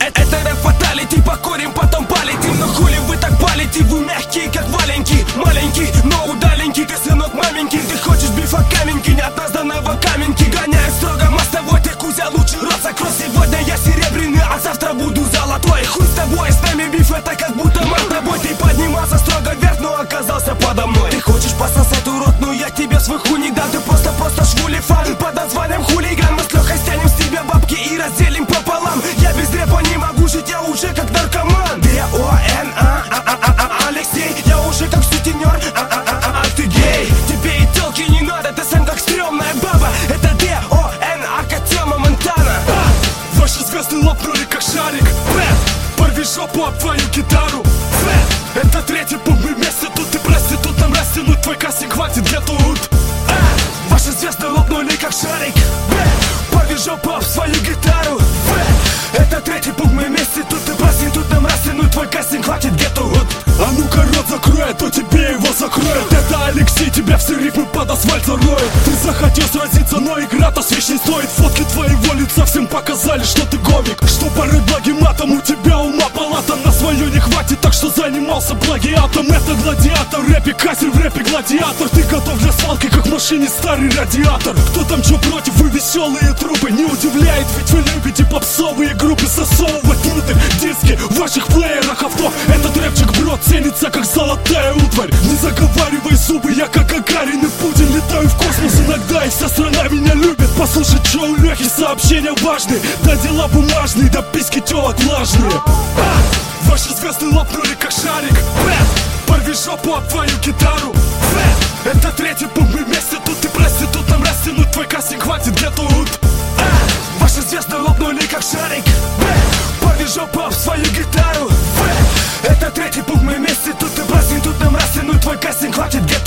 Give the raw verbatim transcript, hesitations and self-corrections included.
Это рэп фаталити, покорим, потом полетим. Но хули вы так палите, вы мягкие, как валенки. Маленький, но удаленький, ты сынок маменький. Ты хочешь бифа каменький, не от нас до Новокаменки. Гоняет строго мостовой, ты Кузя лучший рот закрой. Сегодня я серебряный, а завтра буду золотой. Хуй с тобой, с нами биф, это как будто мы с тобой. Ты поднимался строго вверх, но оказался подо мной. Ты хочешь пососать, урод, но я тебе свой хуй не дам. Ты просто-просто швулифан под названием хулиган. Мы с Лехой стянем с тебя бабки и разделим пополам. Я без рэпа не могу жить, я уже как наркоман. Д О Н А Алексей, я уже как сутенер, а ты гей. Тебе и телки не надо, ты сам как стрёмная баба. Это Д О Н А Тёма Монтана. Ваши звезды лопнули как шарик. Порви жопу об твою гитару. Это третий пункт, мы вместе тут. Ты прости, тут нам растянуть твой кастинг хватит, где тут? Ваши звезды лопнули как шарик. Порви жопу об свою гитару. Это третий пункт, мы вместе тут. Ты прости, тут нам растянуть твой кастинг хватит, где тут? А ну-ка рот закроет, то тебе его закроет. Это Алексей, тебя все рифмы под асфальт зароет. Ты захотел сразиться, но игра-то свеч не стоит. Фотки твоего лица всем показали, что ты гомик. Что порой благим матом, у тебя ума палата. На свое не хватит, так что занимался плагиатом. Это гладиатор, рэпе кассер, в рэпе гладиатор. Ты готов для свалки, как в машине старый радиатор. Кто там чё против, вы веселые трупы. Не удивляет, ведь вы любите попсовые группы. Засовывать внутрь диски в ваших плеерах авто. Этот рэпчик, бро, ценится как золотая утварь. Не заговаривай зубы, я как Гагарин и Путин. Летаю в космос иногда, и вся страна меня любит. Послушай, чё у Лёхи сообщения важные. Да дела бумажные, да письки тёлок влажные. Ваши звезды лопнули как шарик. Порви жопу об твою гитару. Это третий пункт, мы вместе тут. Ты прости, тут нам растянуть твой кастинг хватит, где тут? Ваши звезды лопнули как шарик. Порви жопу об свою гитару. Это третий пункт, мы вместе тут. Ты прости, тут нам растянуть твой кастинг хватит, где